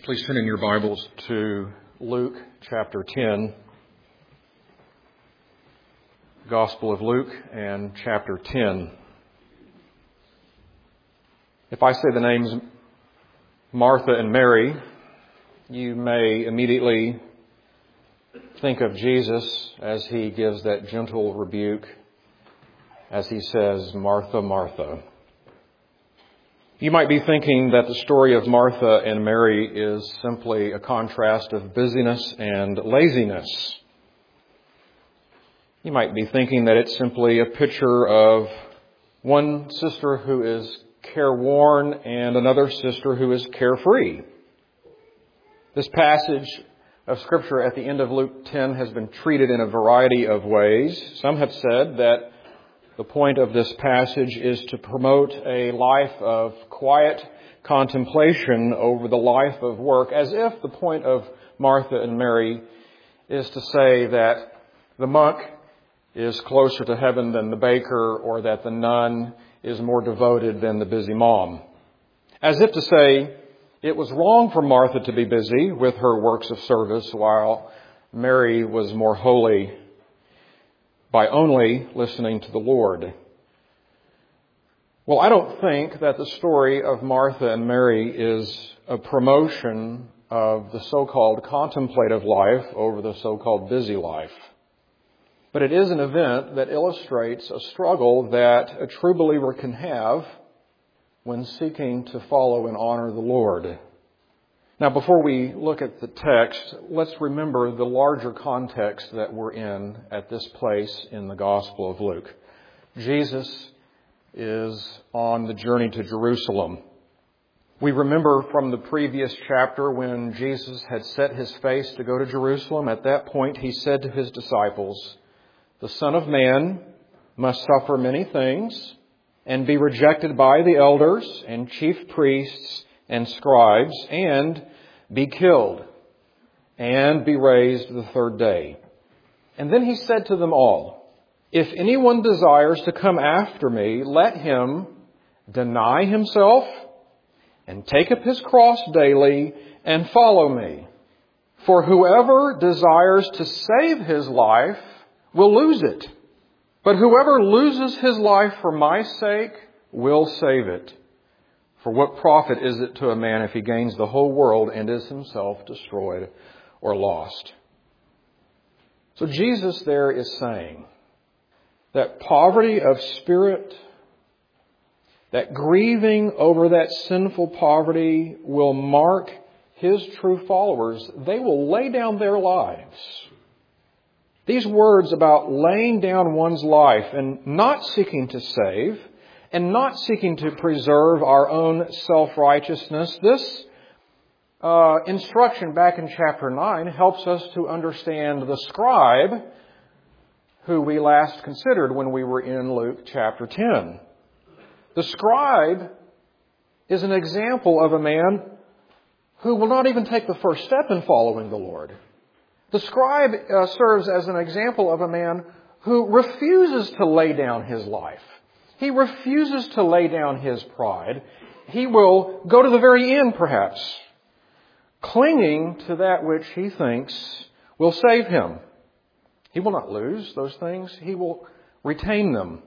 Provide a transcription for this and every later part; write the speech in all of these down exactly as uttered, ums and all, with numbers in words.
Please turn in your Bibles to Luke chapter ten. Gospel of Luke and chapter ten. If I say the names Martha and Mary, you may immediately think of Jesus as he gives that gentle rebuke as he says, "Martha, Martha." You might be thinking that the story of Martha and Mary is simply a contrast of busyness and laziness. You might be thinking that it's simply a picture of one sister who is careworn and another sister who is carefree. This passage of Scripture at the end of Luke ten has been treated in a variety of ways. Some have said that the point of this passage is to promote a life of quiet contemplation over the life of work, as if the point of Martha and Mary is to say that the monk is closer to heaven than the baker, or that the nun is more devoted than the busy mom. As if to say it was wrong for Martha to be busy with her works of service, while Mary was more holy by only listening to the Lord. Well, I don't think that the story of Martha and Mary is a promotion of the so-called contemplative life over the so-called busy life. But it is an event that illustrates a struggle that a true believer can have when seeking to follow and honor the Lord. Now, before we look at the text, let's remember the larger context that we're in at this place in the Gospel of Luke. Jesus is on the journey to Jerusalem. We remember from the previous chapter when Jesus had set his face to go to Jerusalem. At that point, he said to his disciples, "The Son of Man must suffer many things and be rejected by the elders and chief priests and scribes, and be killed, and be raised the third day." And then he said to them all, "If anyone desires to come after me, let him deny himself and take up his cross daily and follow me. For whoever desires to save his life will lose it. But whoever loses his life for my sake will save it. For what profit is it to a man if he gains the whole world and is himself destroyed or lost?" So Jesus there is saying that poverty of spirit, that grieving over that sinful poverty will mark his true followers. They will lay down their lives. These words about laying down one's life and not seeking to save, and not seeking to preserve our own self-righteousness, this uh, instruction back in chapter nine helps us to understand the scribe who we last considered when we were in Luke chapter ten. The scribe is an example of a man who will not even take the first step in following the Lord. The scribe uh, serves as an example of a man who refuses to lay down his life. He refuses to lay down his pride. He will go to the very end, perhaps, clinging to that which he thinks will save him. He will not lose those things. He will retain them.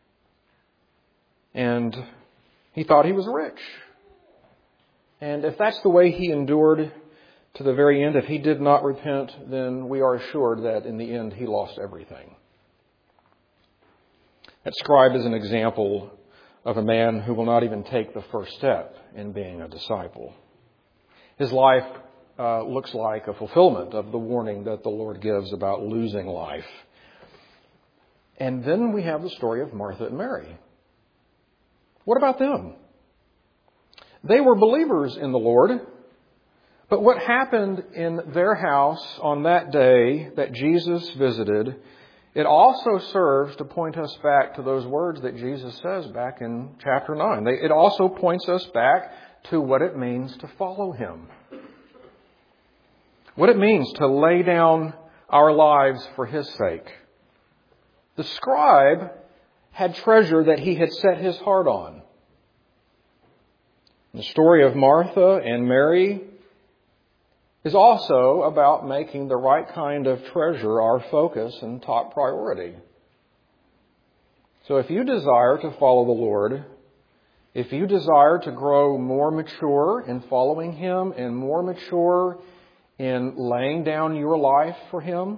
And he thought he was rich. And if that's the way he endured to the very end, if he did not repent, then we are assured that in the end he lost everything. That scribe is an example of a man who will not even take the first step in being a disciple. His life uh, looks like a fulfillment of the warning that the Lord gives about losing life. And then we have the story of Martha and Mary. What about them? They were believers in the Lord, but what happened in their house on that day that Jesus visited, it also serves to point us back to those words that Jesus says back in chapter nine. It also points us back to what it means to follow him. What it means to lay down our lives for his sake. The scribe had treasure that he had set his heart on. The story of Martha and Mary is also about making the right kind of treasure our focus and top priority. So if you desire to follow the Lord, if you desire to grow more mature in following Him and more mature in laying down your life for Him,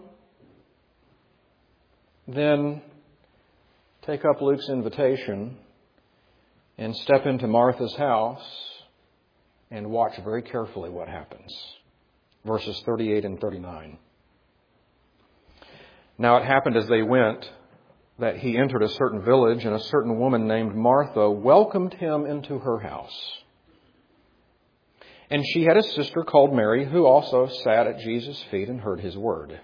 then take up Luke's invitation and step into Martha's house and watch very carefully what happens. Verses thirty-eight and thirty-nine. Now it happened as they went that he entered a certain village, and a certain woman named Martha welcomed him into her house. And she had a sister called Mary, who also sat at Jesus' feet and heard his word.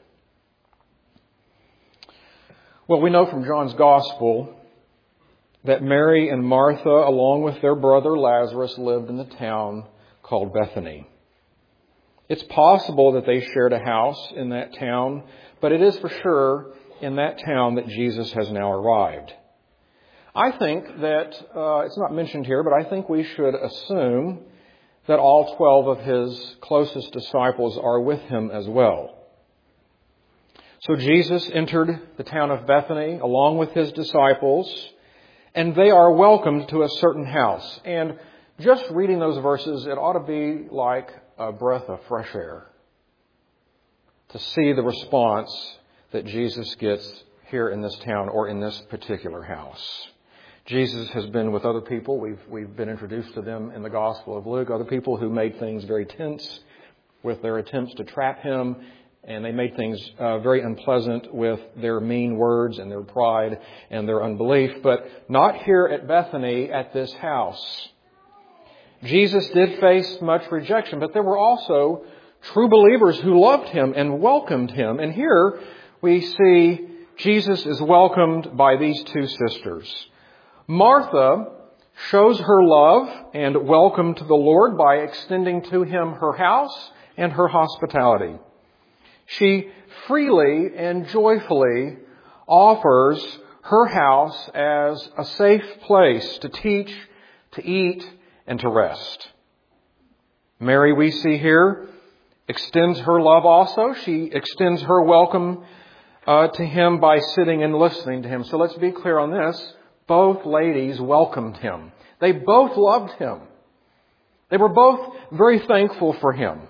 Well, we know from John's Gospel that Mary and Martha, along with their brother Lazarus, lived in the town called Bethany. It's possible that they shared a house in that town, but it is for sure in that town that Jesus has now arrived. I think that, uh, it's not mentioned here, but I think we should assume that all twelve of his closest disciples are with him as well. So Jesus entered the town of Bethany along with his disciples, and they are welcomed to a certain house. And just reading those verses, it ought to be like a breath of fresh air to see the response that Jesus gets here in this town or in this particular house. Jesus has been with other people. We've, we've been introduced to them in the Gospel of Luke, other people who made things very tense with their attempts to trap him, and they made things uh, very unpleasant with their mean words and their pride and their unbelief, but not here at Bethany at this house. Jesus did face much rejection, but there were also true believers who loved him and welcomed him. And here we see Jesus is welcomed by these two sisters. Martha shows her love and welcome to the Lord by extending to him her house and her hospitality. She freely and joyfully offers her house as a safe place to teach, to eat, and to rest. Mary, we see here, extends her love also. She extends her welcome uh, to him by sitting and listening to him. So let's be clear on this. Both ladies welcomed him. They both loved him. They were both very thankful for him.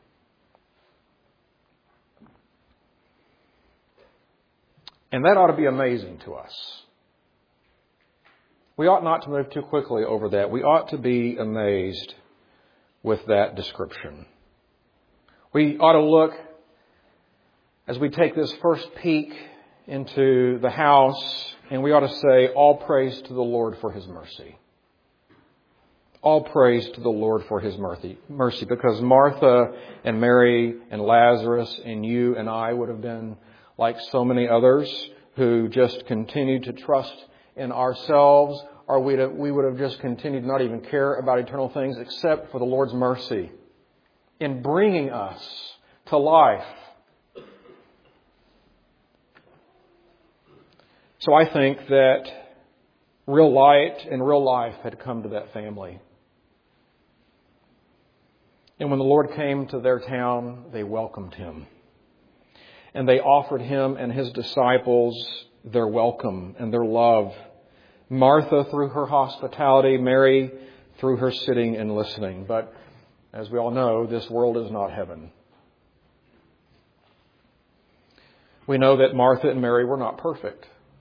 And that ought to be amazing to us. We ought not to move too quickly over that. We ought to be amazed with that description. We ought to look, as we take this first peek into the house, and we ought to say, all praise to the Lord for his mercy. All praise to the Lord for his mercy. Mercy, because Martha and Mary and Lazarus and you and I would have been like so many others who just continued to trust in ourselves, or we'd have, we would have just continued to not even care about eternal things except for the Lord's mercy in bringing us to life. So I think that real light and real life had come to that family. And when the Lord came to their town, they welcomed him. And they offered him and his disciples their welcome and their love. Martha through her hospitality, Mary through her sitting and listening. But as we all know, this world is not heaven. We know that Martha and Mary were not perfect.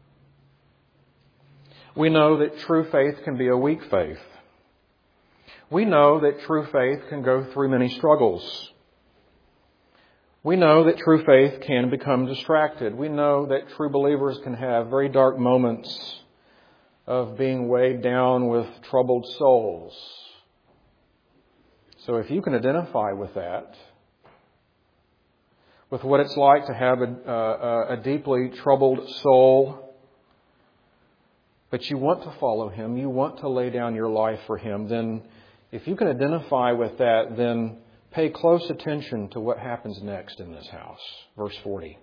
We know that true faith can be a weak faith. We know that true faith can go through many struggles. We know that true faith can become distracted. We know that true believers can have very dark moments of being weighed down with troubled souls. So if you can identify with that, with what it's like to have a, a, a deeply troubled soul, but you want to follow him, you want to lay down your life for him, then if you can identify with that, then pay close attention to what happens next in this house. Verse forty.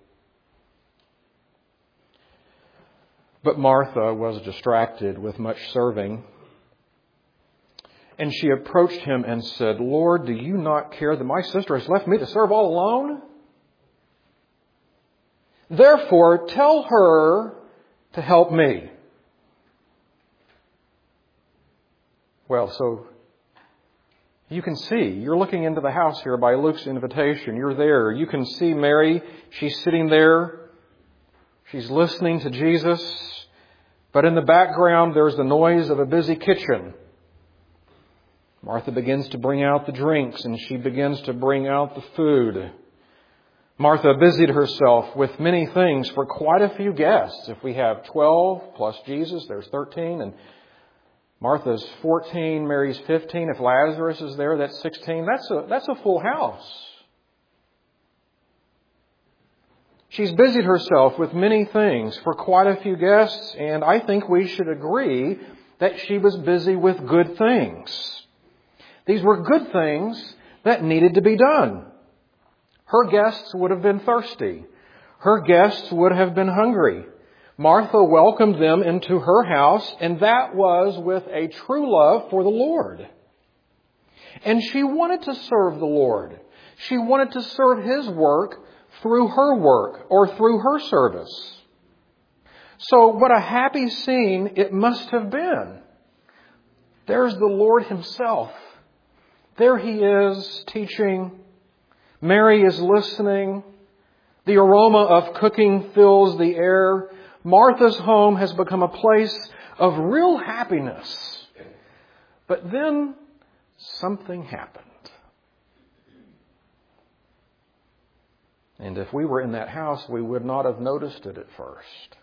But Martha was distracted with much serving, And she approached him and said, Lord, do you not care that my sister has left me to serve all alone? Therefore, tell her to help me. Well, so you can see, you're looking into the house here by Luke's invitation. You're there. You can see Mary. She's sitting there. She's listening to Jesus. But in the background, there's the noise of a busy kitchen. Martha begins to bring out the drinks, and she begins to bring out the food. Martha busied herself with many things for quite a few guests. If we have twelve plus Jesus, there's thirteen. And Martha's fourteen, Mary's fifteen. If Lazarus is there, that's sixteen. That's a, that's a full house. She's busied herself with many things for quite a few guests, and I think we should agree that she was busy with good things. These were good things that needed to be done. Her guests would have been thirsty. Her guests would have been hungry. Martha welcomed them into her house, and that was with a true love for the Lord. And she wanted to serve the Lord. She wanted to serve His work through her work or through her service. So what a happy scene it must have been. There's the Lord Himself. There He is teaching. Mary is listening. The aroma of cooking fills the air. Martha's home has become a place of real happiness. But then something happened. And if we were in that house, we would not have noticed it at first.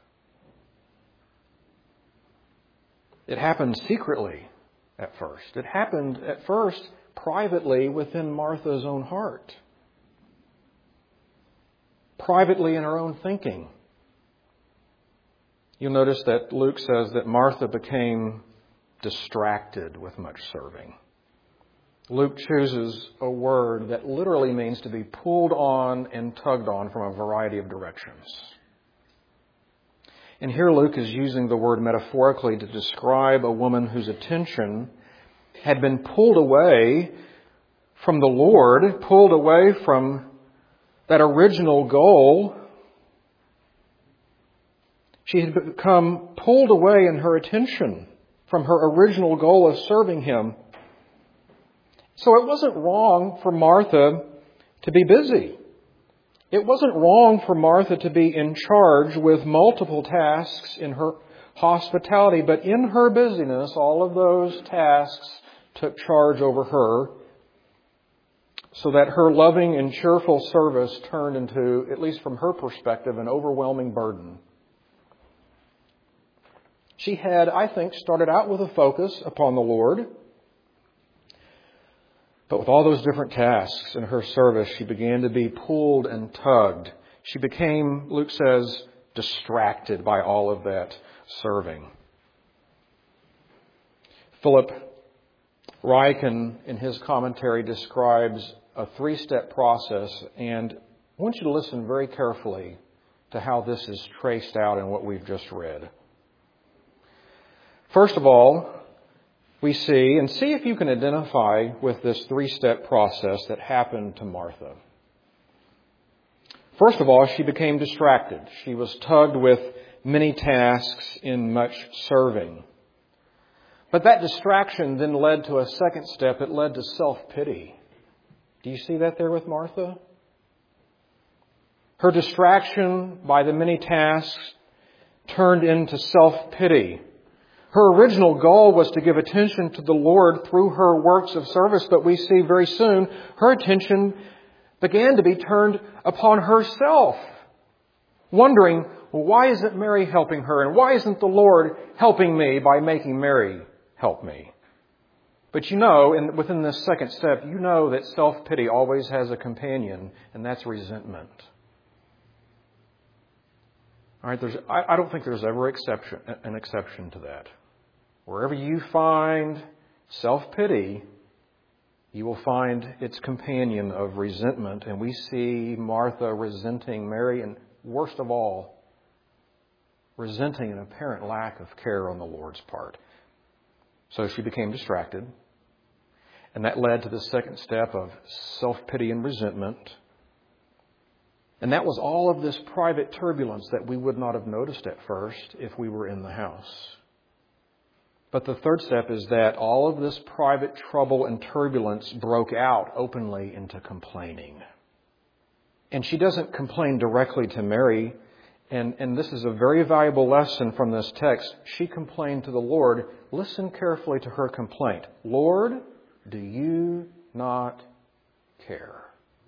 It happened secretly at first. It happened at first privately within Martha's own heart. Privately in her own thinking. You'll notice that Luke says that Martha became distracted with much serving. Luke chooses a word that literally means to be pulled on and tugged on from a variety of directions. And here Luke is using the word metaphorically to describe a woman whose attention had been pulled away from the Lord, pulled away from that original goal. She had become pulled away in her attention from her original goal of serving Him. So it wasn't wrong for Martha to be busy. It wasn't wrong for Martha to be in charge with multiple tasks in her hospitality, but in her busyness, all of those tasks took charge over her, so that her loving and cheerful service turned into, at least from her perspective, an overwhelming burden. She had, I think, started out with a focus upon the Lord. But with all those different tasks in her service, she began to be pulled and tugged. She became, Luke says, distracted by all of that serving. Philip Ryken, in his commentary, describes a three-step process, and I want you to listen very carefully to how this is traced out in what we've just read. First of all, we see, and see if you can identify with this three-step process that happened to Martha. First of all, she became distracted. She was tugged with many tasks in much serving. But that distraction then led to a second step. It led to self-pity. Do you see that there with Martha? Her distraction by the many tasks turned into self-pity. Her original goal was to give attention to the Lord through her works of service, but we see very soon her attention began to be turned upon herself, wondering, well, why isn't Mary helping her? And why isn't the Lord helping me by making Mary help me? But you know, in, within this second step, you know that self-pity always has a companion, and that's resentment. All right, there's, I, I don't think there's ever exception, an exception to that. Wherever you find self-pity, you will find its companion of resentment. And we see Martha resenting Mary, and worst of all, resenting an apparent lack of care on the Lord's part. So she became distracted. And that led to the second step of self-pity and resentment. And that was all of this private turbulence that we would not have noticed at first if we were in the house. But the third step is that all of this private trouble and turbulence broke out openly into complaining. And she doesn't complain directly to Mary. And, and this is a very valuable lesson from this text. She complained to the Lord. Listen carefully to her complaint. Lord, do you not care?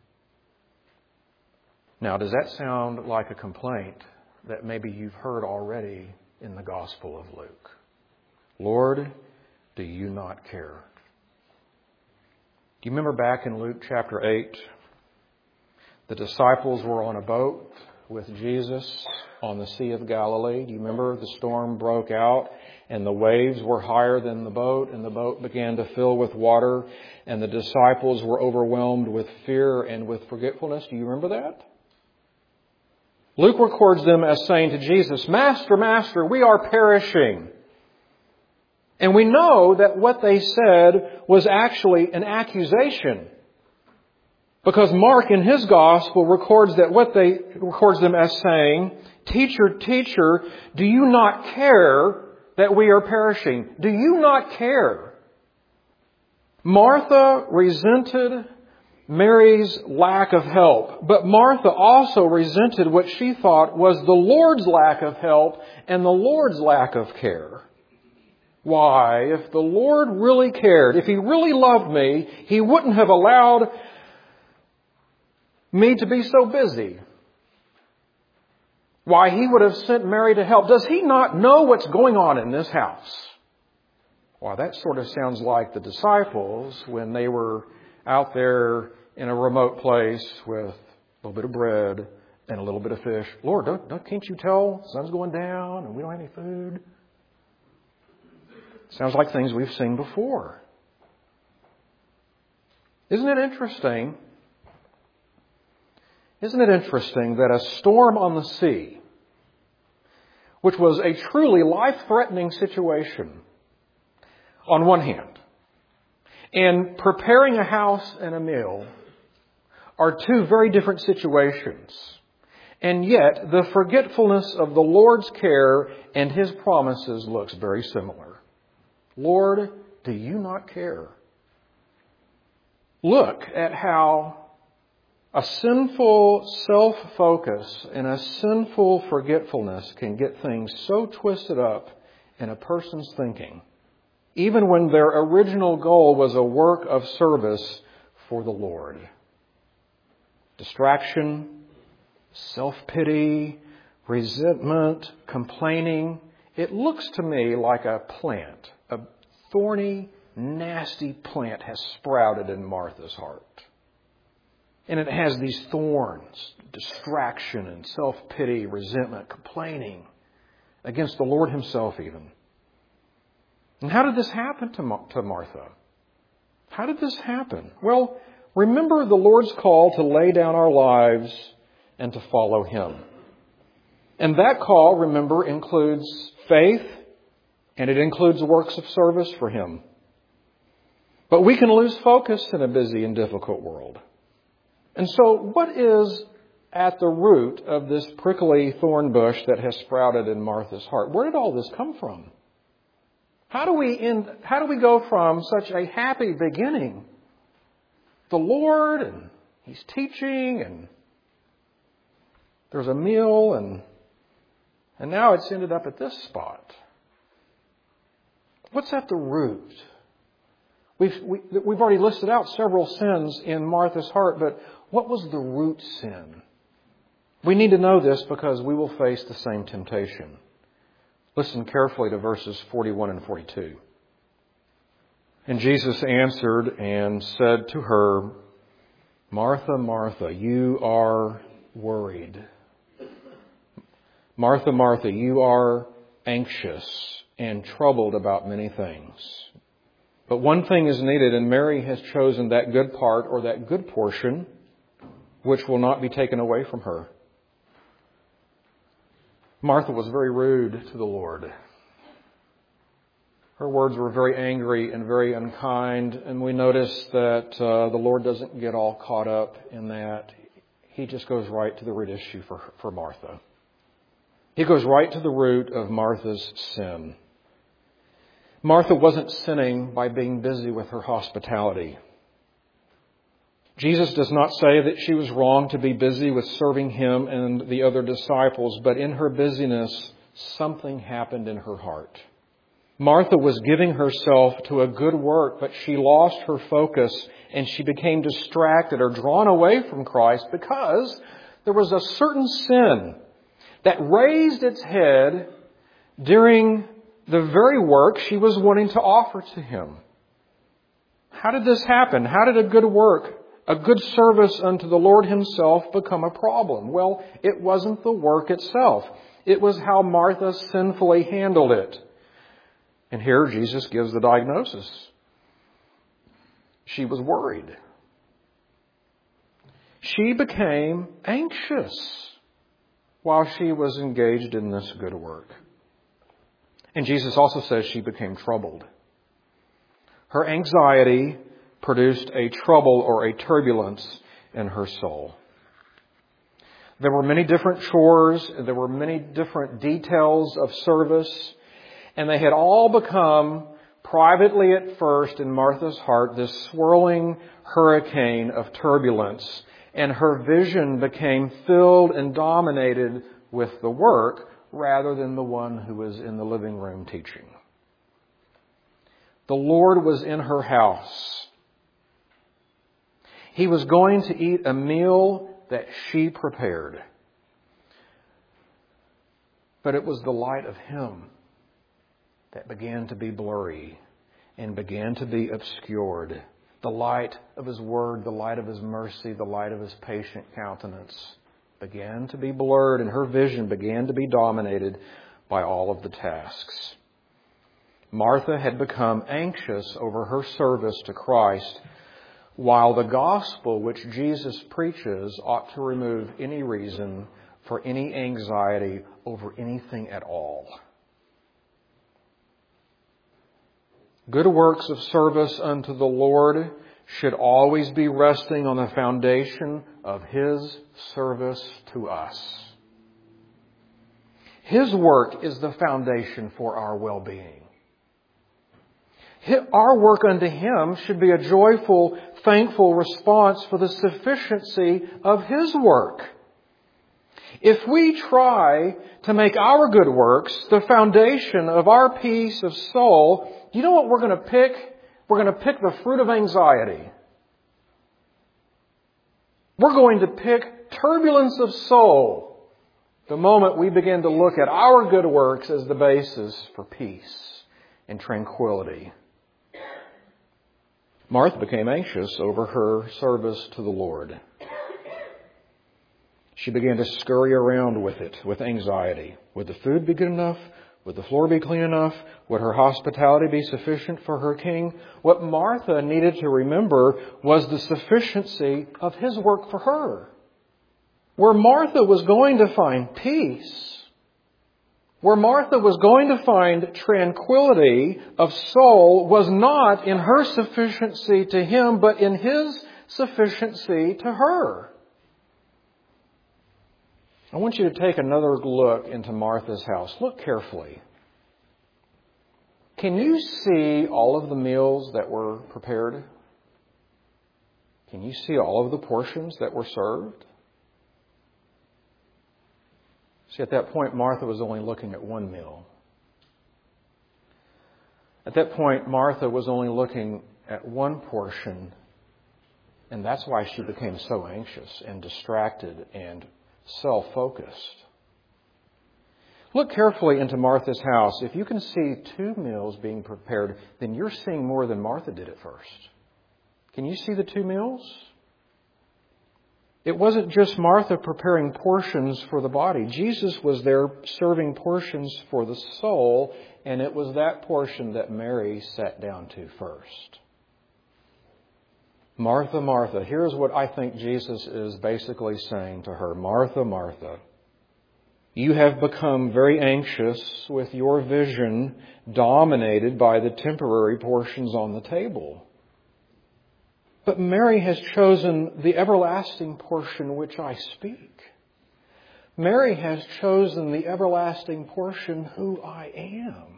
Now, does that sound like a complaint that maybe you've heard already in the Gospel of Luke? Lord, do you not care? Do you remember back in Luke chapter eight, the disciples were on a boat with Jesus on the Sea of Galilee? Do you remember the storm broke out and the waves were higher than the boat and the boat began to fill with water and the disciples were overwhelmed with fear and with forgetfulness? Do you remember that? Luke records them as saying to Jesus, Master, Master, we are perishing. And we know that what they said was actually an accusation. Because Mark in his gospel records that what they records them as saying, Teacher, teacher, do you not care that we are perishing? Do you not care? Martha resented Mary's lack of help, but Martha also resented what she thought was the Lord's lack of help and the Lord's lack of care. Why? If the Lord really cared, if He really loved me, He wouldn't have allowed me to be so busy. Why, He would have sent Mary to help. Does He not know what's going on in this house? Well, that sort of sounds like the disciples when they were out there in a remote place with a little bit of bread and a little bit of fish. Lord, don't, don't, can't you tell the sun's going down and we don't have any food? Sounds like things we've seen before. Isn't it interesting? Isn't it interesting that a storm on the sea, which was a truly life-threatening situation on one hand, and preparing a house and a meal are two very different situations. And yet, the forgetfulness of the Lord's care and His promises looks very similar. Lord, do you not care? Look at how a sinful self-focus and a sinful forgetfulness can get things so twisted up in a person's thinking, even when their original goal was a work of service for the Lord. Distraction, self-pity, resentment, complaining. It looks to me like a plant, a thorny, nasty plant has sprouted in Martha's heart. And it has these thorns, distraction and self-pity, resentment, complaining against the Lord Himself even. And how did this happen to to Martha? How did this happen? Well, remember the Lord's call to lay down our lives and to follow Him. And that call, remember, includes faith and it includes works of service for Him. But we can lose focus in a busy and difficult world. And so what is at the root of this prickly thorn bush that has sprouted in Martha's heart? Where did all this come from? How do we end, how do we go from such a happy beginning? The Lord, and He's teaching, and there's a meal, and and now it's ended up at this spot. What's at the root? We've, we, we've already listed out several sins in Martha's heart, but what was the root sin? We need to know this because we will face the same temptation. Listen carefully to verses forty-one and forty-two. And Jesus answered and said to her, Martha, Martha, you are worried. Martha, Martha, you are anxious and troubled about many things. But one thing is needed, and Mary has chosen that good part or that good portion, which will not be taken away from her. Martha was very rude to the Lord. Her words were very angry and very unkind, and we notice that uh, the Lord doesn't get all caught up in that. He just goes right to the root issue for, for Martha. He goes right to the root of Martha's sin. Martha wasn't sinning by being busy with her hospitality. Jesus does not say that she was wrong to be busy with serving Him and the other disciples, but in her busyness, something happened in her heart. Martha was giving herself to a good work, but she lost her focus and she became distracted or drawn away from Christ because there was a certain sin that raised its head during the very work she was wanting to offer to Him. How did this happen? How did a good work, a good service unto the Lord Himself become a problem? Well, it wasn't the work itself. It was how Martha sinfully handled it. And here Jesus gives the diagnosis. She was worried. She became anxious while she was engaged in this good work. And Jesus also says she became troubled. Her anxiety produced a trouble or a turbulence in her soul. There were many different chores. There were many different details of service. And they had all become, privately at first in Martha's heart, this swirling hurricane of turbulence. And her vision became filled and dominated with the work rather than the one who was in the living room teaching. The Lord was in her house. He was going to eat a meal that she prepared. But it was the light of Him that began to be blurry and began to be obscured. The light of His Word, the light of His mercy, the light of His patient countenance began to be blurred, and her vision began to be dominated by all of the tasks. Martha had become anxious over her service to Christ, while the gospel which Jesus preaches ought to remove any reason for any anxiety over anything at all. Good works of service unto the Lord should always be resting on the foundation of His service to us. His work is the foundation for our well-being. Our work unto Him should be a joyful, thankful response for the sufficiency of His work. If we try to make our good works the foundation of our peace of soul, you know what we're going to pick? We're going to pick the fruit of anxiety. We're going to pick turbulence of soul the moment we begin to look at our good works as the basis for peace and tranquility. Martha became anxious over her service to the Lord. She began to scurry around with it, with anxiety. Would the food be good enough? Would the floor be clean enough? Would her hospitality be sufficient for her king? What Martha needed to remember was the sufficiency of His work for her. Where Martha was going to find peace, where Martha was going to find tranquility of soul, was not in her sufficiency to Him, but in His sufficiency to her. I want you to take another look into Martha's house. Look carefully. Can you see all of the meals that were prepared? Can you see all of the portions that were served? See, at that point, Martha was only looking at one meal. At that point, Martha was only looking at one portion, and that's why she became so anxious and distracted and self-focused. Look carefully into Martha's house. If you can see two meals being prepared, then you're seeing more than Martha did at first. Can you see the two meals? It wasn't just Martha preparing portions for the body. Jesus was there serving portions for the soul, and it was that portion that Mary sat down to first. Martha, Martha. Here's what I think Jesus is basically saying to her. Martha, Martha. You have become very anxious with your vision dominated by the temporary portions on the table. But Mary has chosen the everlasting portion which I speak. Mary has chosen the everlasting portion who I am.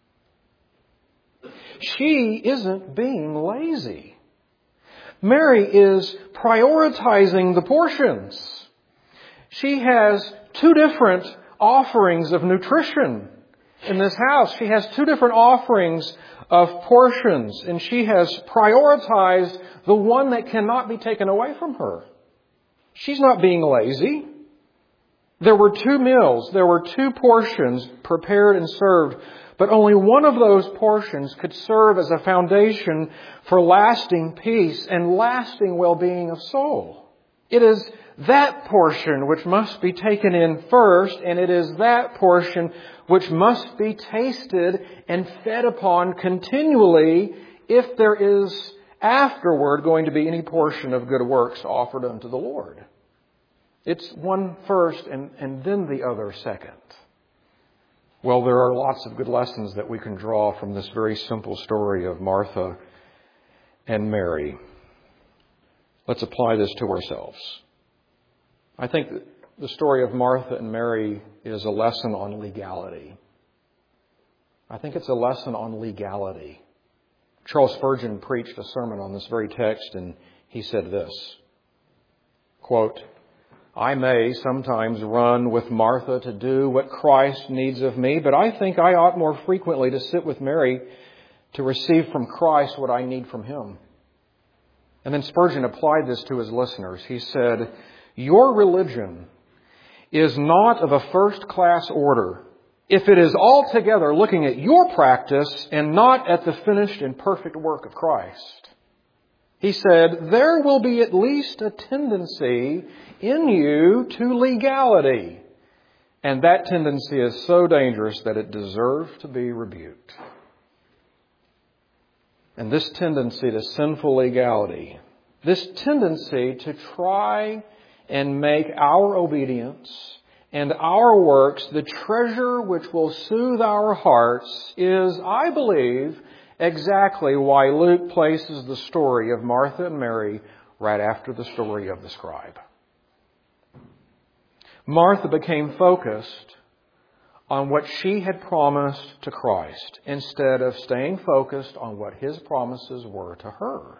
She isn't being lazy. Mary is prioritizing the portions. She has two different offerings of nutrition in this house. She has two different offerings of portions, and she has prioritized the one that cannot be taken away from her. She's not being lazy. There were two meals, there were two portions prepared and served, but only one of those portions could serve as a foundation for lasting peace and lasting well-being of soul. It is that portion which must be taken in first, and it is that portion which must be tasted and fed upon continually if there is afterward going to be any portion of good works offered unto the Lord. It's one first and, and then the other second. Well, there are lots of good lessons that we can draw from this very simple story of Martha and Mary. Let's apply this to ourselves. I think that the story of Martha and Mary is a lesson on legality. I think it's a lesson on legality. Charles Spurgeon preached a sermon on this very text, and he said this, quote, I may sometimes run with Martha to do what Christ needs of me, but I think I ought more frequently to sit with Mary to receive from Christ what I need from Him. And then Spurgeon applied this to his listeners. He said, your religion is not of a first-class order if it is altogether looking at your practice and not at the finished and perfect work of Christ. He said, there will be at least a tendency in you to legality. And that tendency is so dangerous that it deserves to be rebuked. And this tendency to sinful legality, this tendency to try and make our obedience and our works the treasure which will soothe our hearts is, I believe, exactly why Luke places the story of Martha and Mary right after the story of the scribe. Martha became focused on what she had promised to Christ instead of staying focused on what His promises were to her.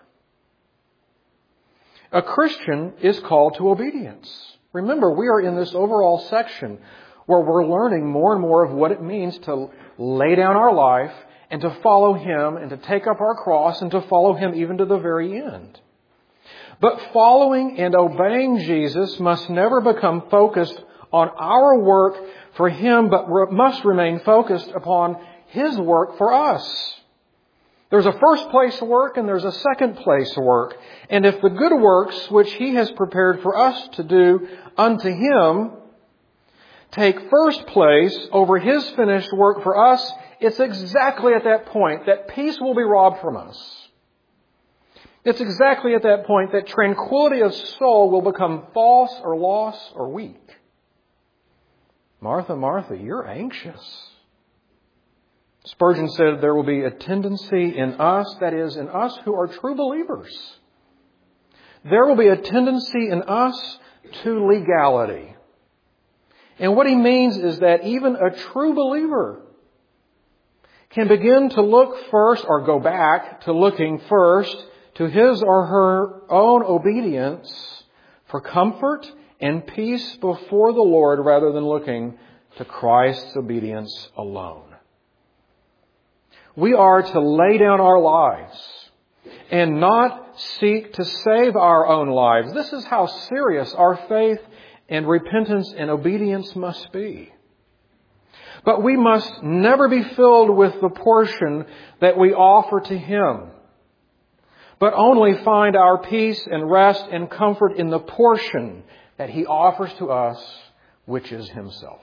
A Christian is called to obedience. Remember, we are in this overall section where we're learning more and more of what it means to lay down our life and to follow Him and to take up our cross and to follow Him even to the very end. But following and obeying Jesus must never become focused on our work for Him, but must remain focused upon His work for us. There's a first place work and there's a second place work. And if the good works which He has prepared for us to do unto Him take first place over His finished work for us, it's exactly at that point that peace will be robbed from us. It's exactly at that point that tranquility of soul will become false or lost or weak. Martha, Martha, you're anxious. Spurgeon said there will be a tendency in us, that is, in us who are true believers. There will be a tendency in us to legality. And what he means is that even a true believer can begin to look first or go back to looking first to his or her own obedience for comfort and peace before the Lord rather than looking to Christ's obedience alone. We are to lay down our lives and not seek to save our own lives. This is how serious our faith and repentance and obedience must be. But we must never be filled with the portion that we offer to Him, but only find our peace and rest and comfort in the portion that He offers to us, which is Himself.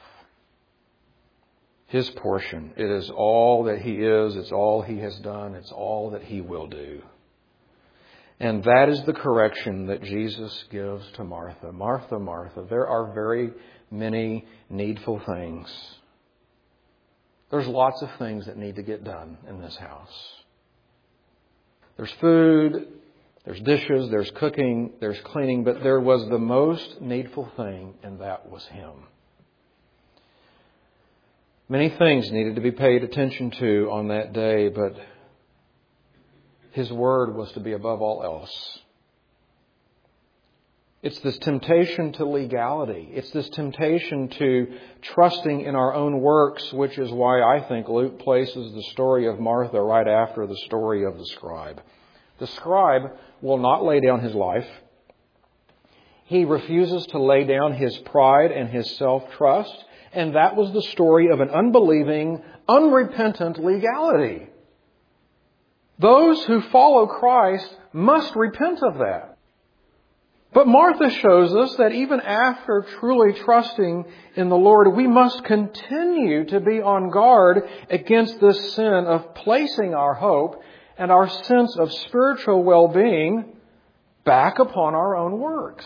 His portion. It is all that He is. It's all He has done. It's all that He will do. And that is the correction that Jesus gives to Martha. Martha, Martha, there are very many needful things. There's lots of things that need to get done in this house. There's food, there's dishes, there's cooking, there's cleaning, but there was the most needful thing, and that was Him. Many things needed to be paid attention to on that day, but His Word was to be above all else. It's this temptation to legality. It's this temptation to trusting in our own works, which is why I think Luke places the story of Martha right after the story of the scribe. The scribe will not lay down his life. He refuses to lay down his pride and his self-trust. And that was the story of an unbelieving, unrepentant legality. Those who follow Christ must repent of that. But Martha shows us that even after truly trusting in the Lord, we must continue to be on guard against this sin of placing our hope and our sense of spiritual well-being back upon our own works.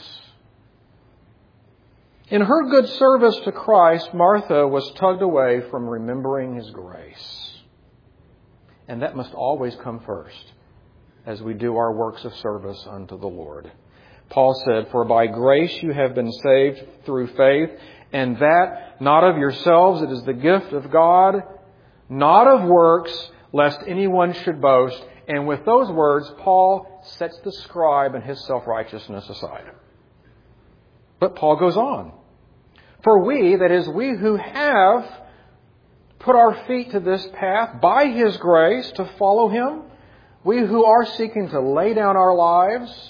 In her good service to Christ, Martha was tugged away from remembering His grace. And that must always come first as we do our works of service unto the Lord. Paul said, "For by grace you have been saved through faith, and that not of yourselves, it is the gift of God, not of works, lest anyone should boast." And with those words, Paul sets the scribe and his self-righteousness aside. But Paul goes on. "For we, that is, we who have put our feet to this path by His grace to follow Him, we who are seeking to lay down our lives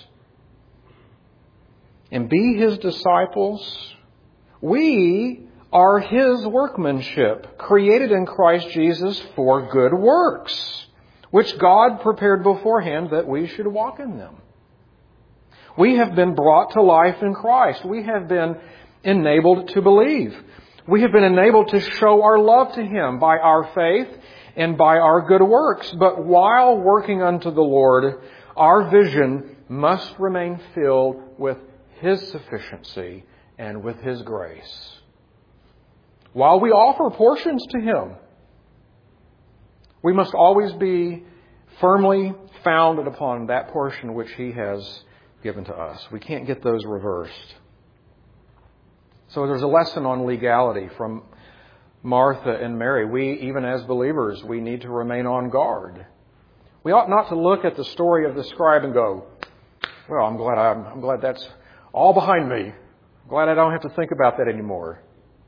and be His disciples, we are His workmanship, created in Christ Jesus for good works, which God prepared beforehand that we should walk in them." We have been brought to life in Christ. We have been enabled to believe. We have been enabled to show our love to Him by our faith and by our good works. But while working unto the Lord, our vision must remain filled with His sufficiency and with His grace. While we offer portions to Him, we must always be firmly founded upon that portion which He has given to us. We can't get those reversed. So there's a lesson on legality from Martha and Mary. We, even as believers, we need to remain on guard. We ought not to look at the story of the scribe and go, "Well, I'm glad I'm, I'm glad that's all behind me. I'm glad I don't have to think about that anymore."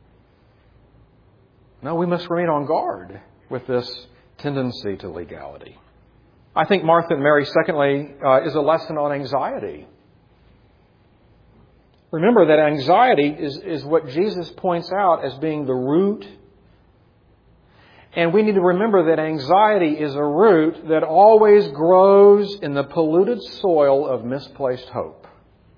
No, we must remain on guard with this tendency to legality. I think Martha and Mary, secondly, uh, is a lesson on anxiety. Remember that anxiety is, is what Jesus points out as being the root. And we need to remember that anxiety is a root that always grows in the polluted soil of misplaced hope.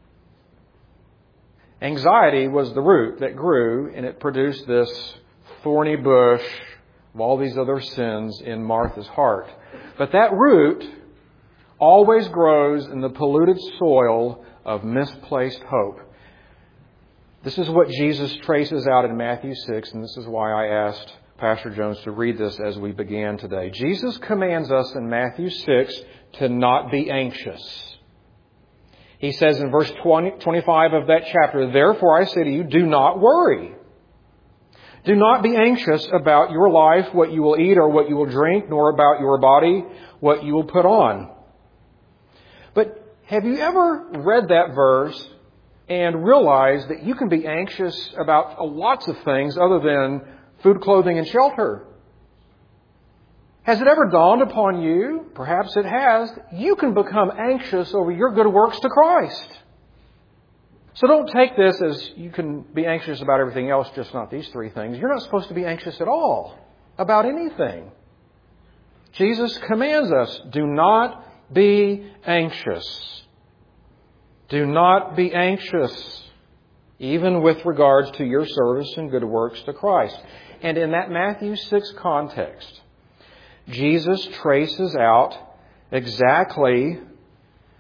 Anxiety was the root that grew, and it produced this thorny bush of all these other sins in Martha's heart. But that root always grows in the polluted soil of misplaced hope. This is what Jesus traces out in Matthew six, and this is why I asked Pastor Jones to read this as we began today. Jesus commands us in Matthew six to not be anxious. He says in verse twenty, twenty-five of that chapter, "Therefore I say to you, do not worry. Do not be anxious about your life, what you will eat or what you will drink, nor about your body, what you will put on." But have you ever read that verse and realized that you can be anxious about lots of things other than food, clothing, and shelter? Has it ever dawned upon you, perhaps it has, you can become anxious over your good works to Christ? So don't take this as you can be anxious about everything else, just not these three things. You're not supposed to be anxious at all about anything. Jesus commands us, do not be anxious. Do not be anxious, even with regards to your service and good works to Christ. And in that Matthew six context, Jesus traces out exactly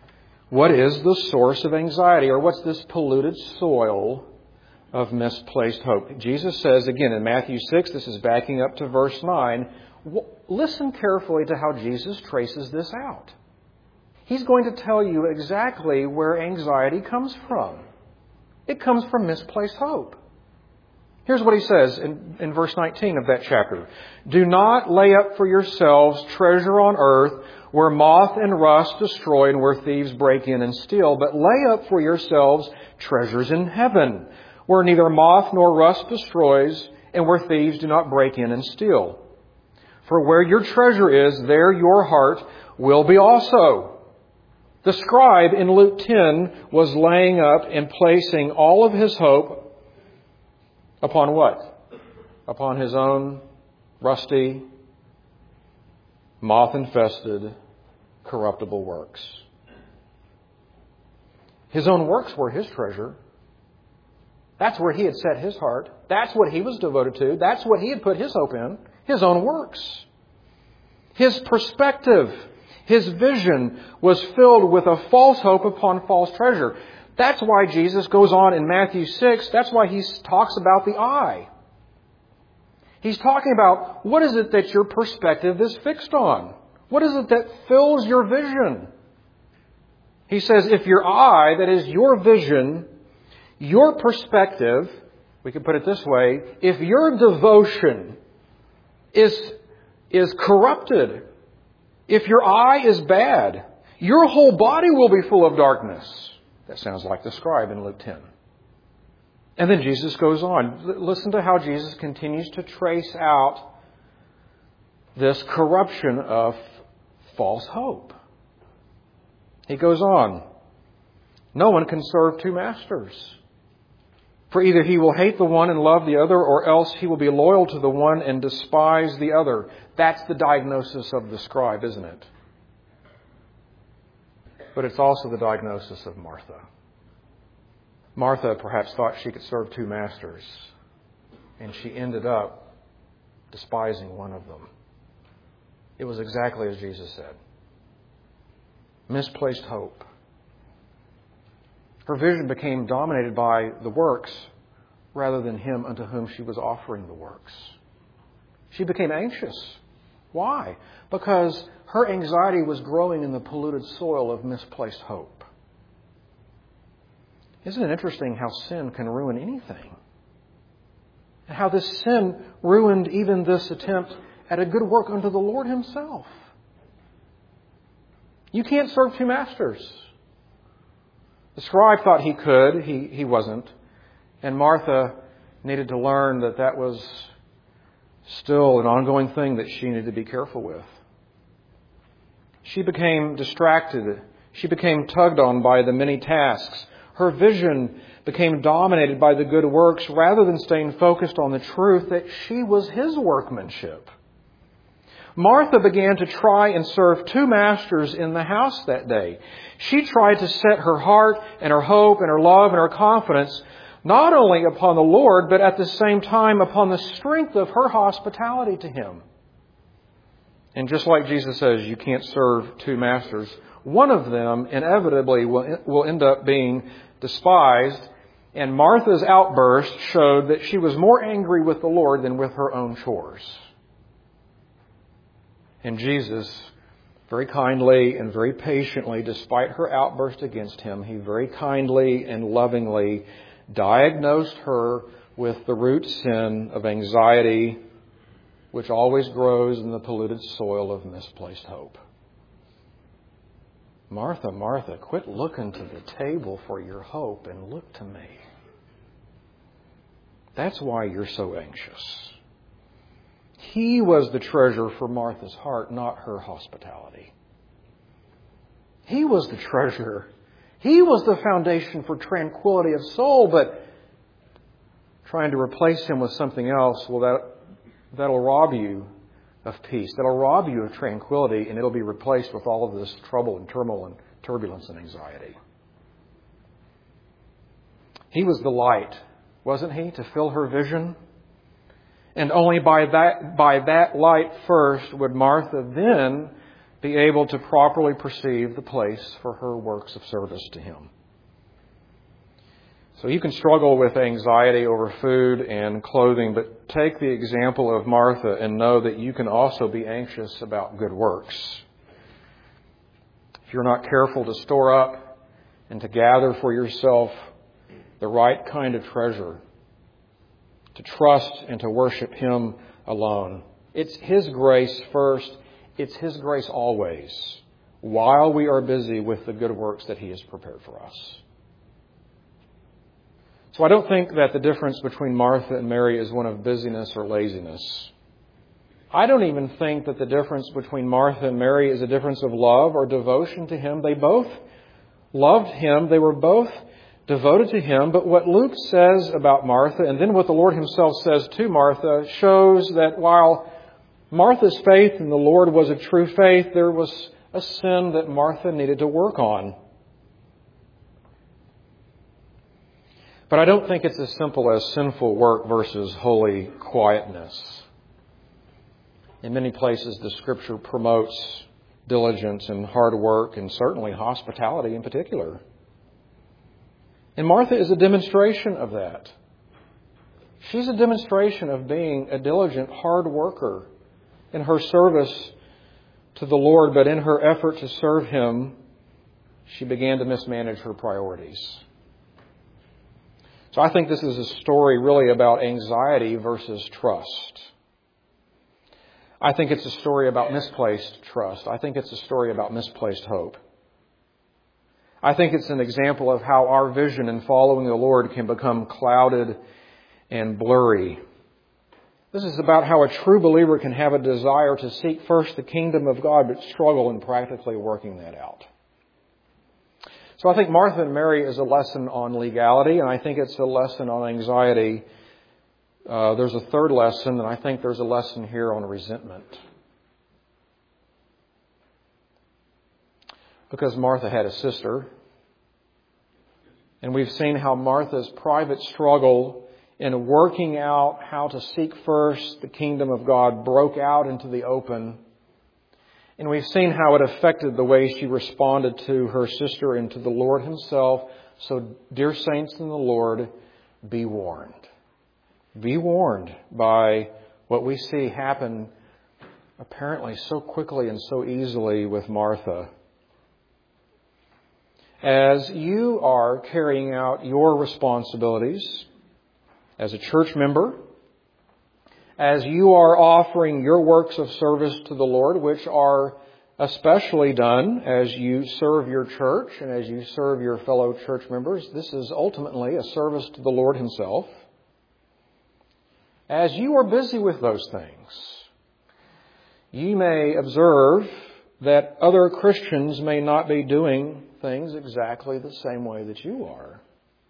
What is the source of anxiety, or what's this polluted soil of misplaced hope? Jesus says, again, in Matthew six, this is backing up to verse nine. Listen carefully to how Jesus traces this out. He's going to tell you exactly where anxiety comes from. It comes from misplaced hope. Here's what he says in, in verse nineteen of that chapter. Do not lay up for yourselves treasure on earth where moth and rust destroy and where thieves break in and steal, but lay up for yourselves treasures in heaven where neither moth nor rust destroys and where thieves do not break in and steal. For where your treasure is, there your heart will be also. The scribe in Luke ten was laying up and placing all of his hope upon what? Upon his own rusty, moth-infested, corruptible works. His own works were his treasure. That's where he had set his heart. That's what he was devoted to. That's what he had put his hope in. His own works. His perspective, his vision was filled with a false hope upon false treasure. That's why Jesus goes on in Matthew six, that's why he talks about the eye. He's talking about what is it that your perspective is fixed on? What is it that fills your vision? He says if your eye, that is your vision, your perspective, we can put it this way, if your devotion is, is corrupted, if your eye is bad, your whole body will be full of darkness. That sounds like the scribe in Luke ten. And then Jesus goes on. L- listen to how Jesus continues to trace out this corruption of false hope. He goes on. No one can serve two masters. For either he will hate the one and love the other, or else he will be loyal to the one and despise the other. That's the diagnosis of the scribe, isn't it? But it's also the diagnosis of Martha. Martha perhaps thought she could serve two masters, and she ended up despising one of them. It was exactly as Jesus said. Misplaced hope. Her vision became dominated by the works rather than him unto whom she was offering the works. She became anxious. Why? Because her anxiety was growing in the polluted soil of misplaced hope. Isn't it interesting how sin can ruin anything? And how this sin ruined even this attempt at a good work unto the Lord Himself. You can't serve two masters. The scribe thought he could. He, he wasn't. And Martha needed to learn that that was still an ongoing thing that she needed to be careful with. She became distracted. She became tugged on by the many tasks. Her vision became dominated by the good works rather than staying focused on the truth that she was His workmanship. Martha began to try and serve two masters in the house that day. She tried to set her heart and her hope and her love and her confidence not only upon the Lord, but at the same time upon the strength of her hospitality to Him. And just like Jesus says, you can't serve two masters. One of them inevitably will, will end up being despised. And Martha's outburst showed that she was more angry with the Lord than with her own chores. And Jesus, very kindly and very patiently, despite her outburst against Him, He very kindly and lovingly diagnosed her with the root sin of anxiety, which always grows in the polluted soil of misplaced hope. Martha, Martha, quit looking to the table for your hope and look to me. That's why you're so anxious. He was the treasure for Martha's heart, not her hospitality. He was the treasure. He was the foundation for tranquility of soul, but trying to replace Him with something else, well, that, that'll rob you of peace. That'll rob you of tranquility, and it'll be replaced with all of this trouble and turmoil and turbulence and anxiety. He was the light, wasn't He, to fill her vision? And only by that, by that light first would Martha then be able to properly perceive the place for her works of service to Him. So you can struggle with anxiety over food and clothing, but take the example of Martha and know that you can also be anxious about good works. If you're not careful to store up and to gather for yourself the right kind of treasure, to trust and to worship Him alone. It's His grace first. It's His grace always, while we are busy with the good works that He has prepared for us. So I don't think that the difference between Martha and Mary is one of busyness or laziness. I don't even think that the difference between Martha and Mary is a difference of love or devotion to Him. They both loved Him. They were both devoted to Him. But what Luke says about Martha, and then what the Lord Himself says to Martha, shows that while Martha's faith in the Lord was a true faith, there was a sin that Martha needed to work on. But I don't think it's as simple as sinful work versus holy quietness. In many places, the Scripture promotes diligence and hard work, and certainly hospitality in particular. And Martha is a demonstration of that. She's a demonstration of being a diligent, hard worker in her service to the Lord, but in her effort to serve Him, she began to mismanage her priorities. So I think this is a story really about anxiety versus trust. I think it's a story about misplaced trust. I think it's a story about misplaced hope. I think it's an example of how our vision in following the Lord can become clouded and blurry. This is about how a true believer can have a desire to seek first the kingdom of God, but struggle in practically working that out. So I think Martha and Mary is a lesson on legality, and I think it's a lesson on anxiety. Uh, there's a third lesson, and I think there's a lesson here on resentment. Because Martha had a sister, and we've seen how Martha's private struggle in working out how to seek first the kingdom of God broke out into the open. And we've seen how it affected the way she responded to her sister and to the Lord Himself. So, dear saints in the Lord, be warned. Be warned by what we see happen apparently so quickly and so easily with Martha. As you are carrying out your responsibilities as a church member, as you are offering your works of service to the Lord, which are especially done as you serve your church and as you serve your fellow church members, this is ultimately a service to the Lord Himself. As you are busy with those things, you may observe that other Christians may not be doing things exactly the same way that you are.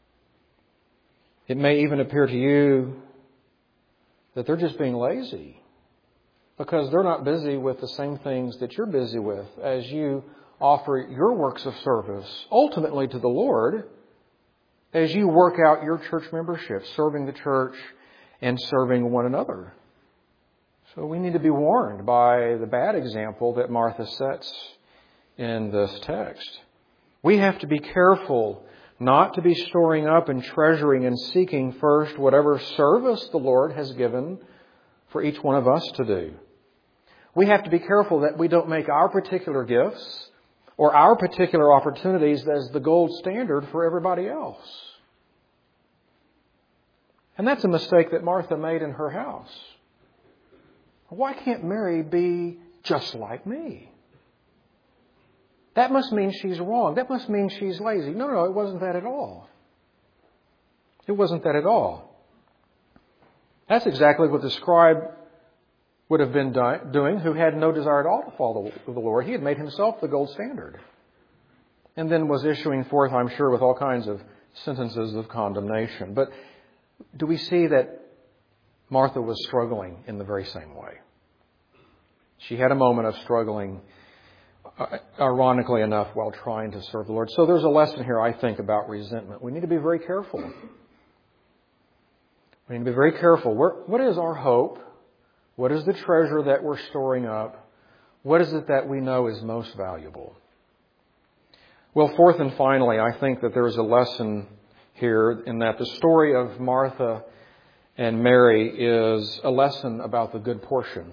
It may even appear to you that they're just being lazy because they're not busy with the same things that you're busy with as you offer your works of service ultimately to the Lord, as you work out your church membership, serving the church and serving one another. So we need to be warned by the bad example that Martha sets in this text. We have to be careful not to be storing up and treasuring and seeking first whatever service the Lord has given for each one of us to do. We have to be careful that we don't make our particular gifts or our particular opportunities as the gold standard for everybody else. And that's a mistake that Martha made in her house. Why can't Mary be just like me? That must mean she's wrong. That must mean she's lazy. No, no, it wasn't that at all. It wasn't that at all. That's exactly what the scribe would have been doing, who had no desire at all to follow the Lord. He had made himself the gold standard. And then was issuing forth, I'm sure, with all kinds of sentences of condemnation. But do we see that Martha was struggling in the very same way? She had a moment of struggling, ironically enough, while trying to serve the Lord. So there's a lesson here, I think, about resentment. We need to be very careful. We need to be very careful. Where, what is our hope? What is the treasure that we're storing up? What is it that we know is most valuable? Well, fourth and finally, I think that there is a lesson here in that the story of Martha and Mary is a lesson about the good portion.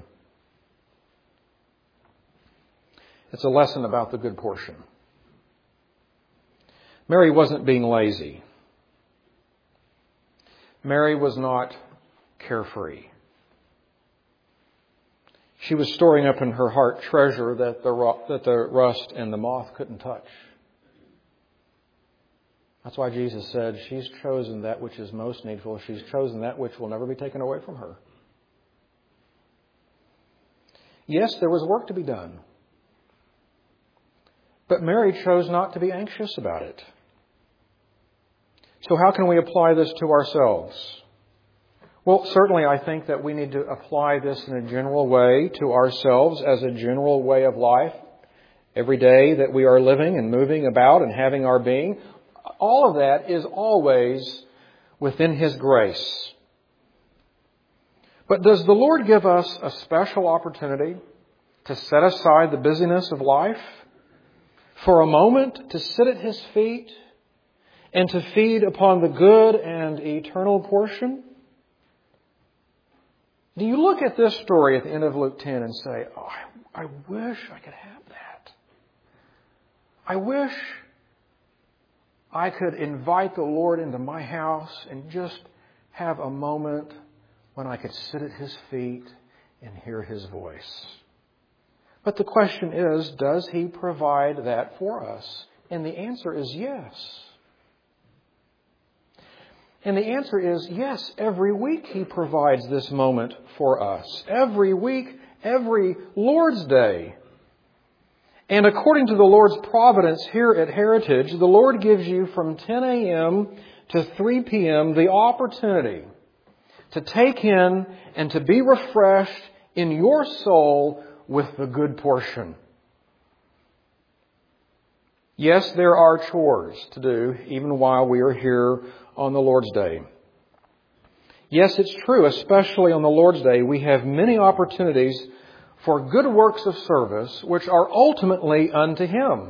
It's a lesson about the good portion. Mary wasn't being lazy. Mary was not carefree. She was storing up in her heart treasure that the that the rust and the moth couldn't touch. That's why Jesus said she's chosen that which is most needful. She's chosen that which will never be taken away from her. Yes, there was work to be done. But Mary chose not to be anxious about it. So how can we apply this to ourselves? Well, certainly I think that we need to apply this in a general way to ourselves as a general way of life. Every day that we are living and moving about and having our being, all of that is always within His grace. But does the Lord give us a special opportunity to set aside the busyness of life for a moment to sit at His feet and to feed upon the good and eternal portion? Do you look at this story at the end of Luke ten and say, oh, I, I wish I could have that. I wish I could invite the Lord into my house and just have a moment when I could sit at His feet and hear His voice. But the question is, does He provide that for us? And the answer is yes. And the answer is yes, every week He provides this moment for us. Every week, every Lord's Day. And according to the Lord's providence here at Heritage, the Lord gives you from ten a.m. to three p.m. the opportunity to take in and to be refreshed in your soul with the good portion. Yes, there are chores to do even while we are here on the Lord's Day. Yes, it's true, especially on the Lord's Day, we have many opportunities for good works of service which are ultimately unto Him.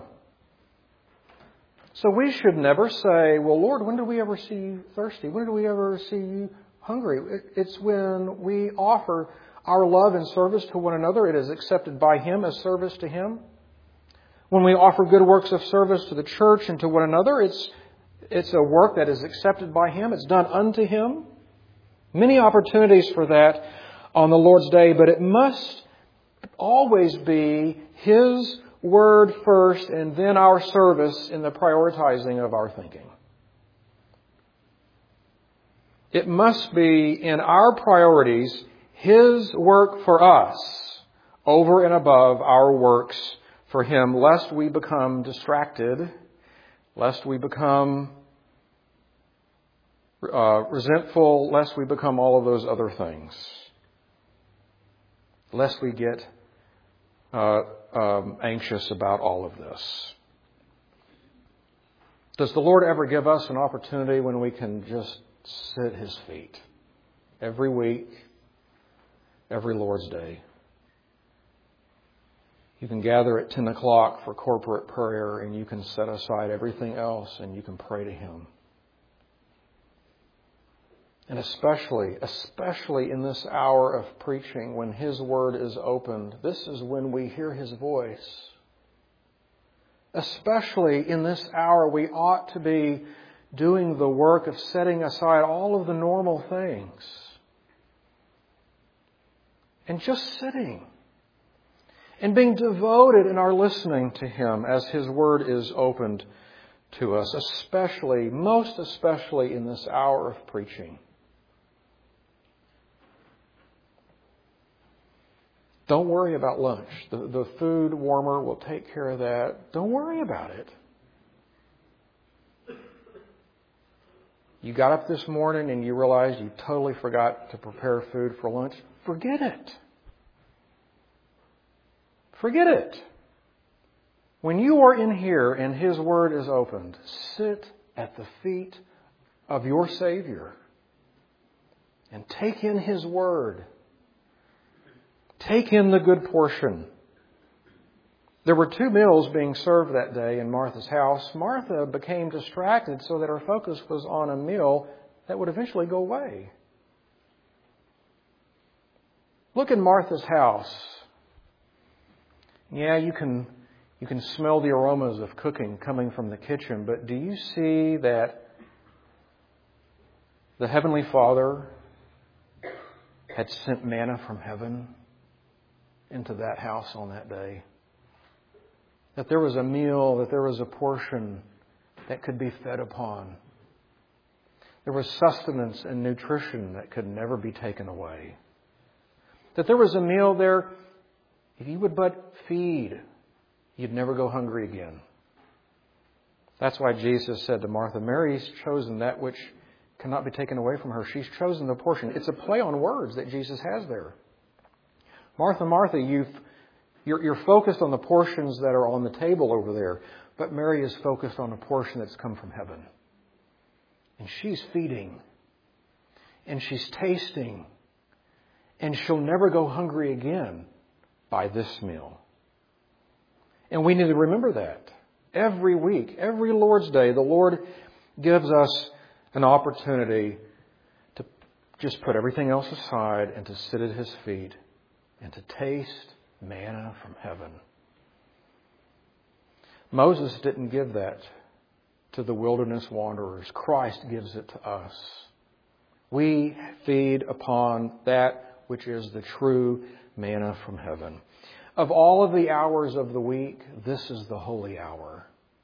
So we should never say, well, Lord, when did we ever see you thirsty? When did we ever see you hungry? It's when we offer our love and service to one another. It is accepted by Him as service to Him. When we offer good works of service to the church and to one another, it's it's a work that is accepted by Him. It's done unto Him. Many opportunities for that on the Lord's Day, but it must always be His Word first and then our service in the prioritizing of our thinking. It must be in our priorities His work for us over and above our works for Him, lest we become distracted, lest we become uh, resentful, lest we become all of those other things, lest we get uh, um, anxious about all of this. Does the Lord ever give us an opportunity when we can just sit at His feet every week, every Lord's Day? You can gather at ten o'clock for corporate prayer and you can set aside everything else and you can pray to Him. And especially, especially in this hour of preaching when His Word is opened, this is when we hear His voice. Especially in this hour, we ought to be doing the work of setting aside all of the normal things and just sitting and being devoted in our listening to Him as His Word is opened to us, especially, most especially in this hour of preaching. Don't worry about lunch. The, the food warmer will take care of that. Don't worry about it. You got up this morning and you realized you totally forgot to prepare food for lunch. Forget it. Forget it. When you are in here and His Word is opened, sit at the feet of your Savior and take in His Word. Take in the good portion. There were two meals being served that day in Martha's house. Martha became distracted so that her focus was on a meal that would eventually go away. Look in Martha's house. Yeah, you can you can smell the aromas of cooking coming from the kitchen, but do you see that the Heavenly Father had sent manna from heaven into that house on that day? That there was a meal, that there was a portion that could be fed upon. There was sustenance and nutrition that could never be taken away. That there was a meal there, if you would but feed, you'd never go hungry again. That's why Jesus said to Martha, Mary's chosen that which cannot be taken away from her. She's chosen the portion. It's a play on words that Jesus has there. Martha, Martha, you've, you're, you're focused on the portions that are on the table over there, but Mary is focused on a portion that's come from heaven. And she's feeding, and she's tasting, and she'll never go hungry again by this meal. And we need to remember that. Every week, every Lord's Day, the Lord gives us an opportunity to just put everything else aside and to sit at His feet and to taste manna from heaven. Moses didn't give that to the wilderness wanderers. Christ gives it to us. We feed upon that which is the true manna from heaven. Of all of the hours of the week, this is the holy hour.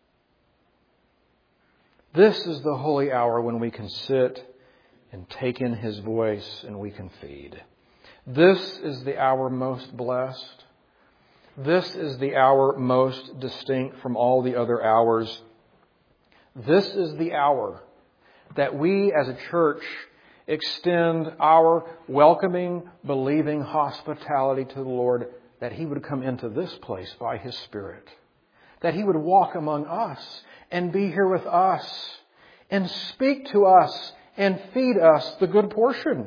This is the holy hour when we can sit and take in His voice and we can feed. This is the hour most blessed. This is the hour most distinct from all the other hours. This is the hour that we as a church extend our welcoming, believing hospitality to the Lord, that He would come into this place by His Spirit, that He would walk among us and be here with us and speak to us and feed us the good portion.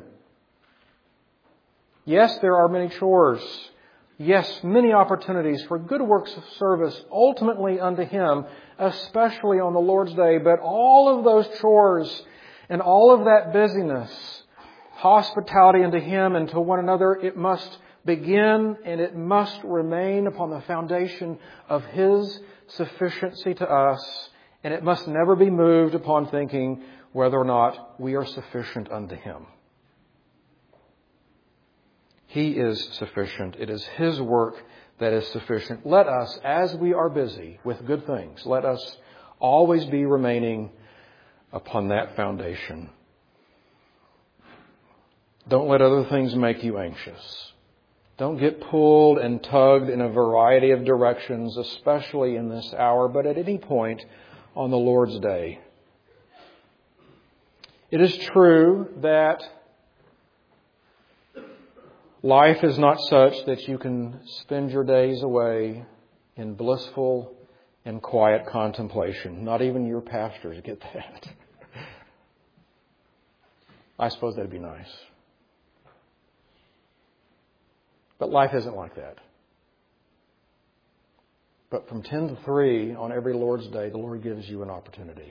Yes, there are many chores. Yes, many opportunities for good works of service, ultimately unto Him, especially on the Lord's Day. But all of those chores and all of that busyness, hospitality unto Him and to one another, it must begin and it must remain upon the foundation of His sufficiency to us. And it must never be moved upon thinking whether or not we are sufficient unto Him. He is sufficient. It is His work that is sufficient. Let us, as we are busy with good things, let us always be remaining upon that foundation. Don't let other things make you anxious. Don't get pulled and tugged in a variety of directions, especially in this hour, but at any point on the Lord's Day. It is true that life is not such that you can spend your days away in blissful and quiet contemplation. Not even your pastors get that. I suppose that'd be nice. But life isn't like that. But from ten to three on every Lord's Day, the Lord gives you an opportunity.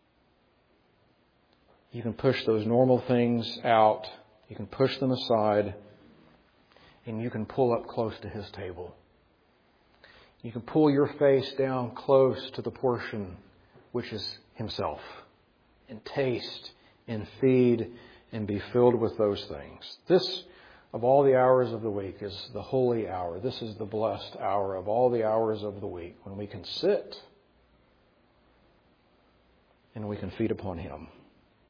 You can push those normal things out. You can push them aside. And you can pull up close to His table. You can pull your face down close to the portion which is Himself. And taste and feed and be filled with those things. This, of all the hours of the week, is the holy hour. This is the blessed hour of all the hours of the week when we can sit and we can feed upon Him.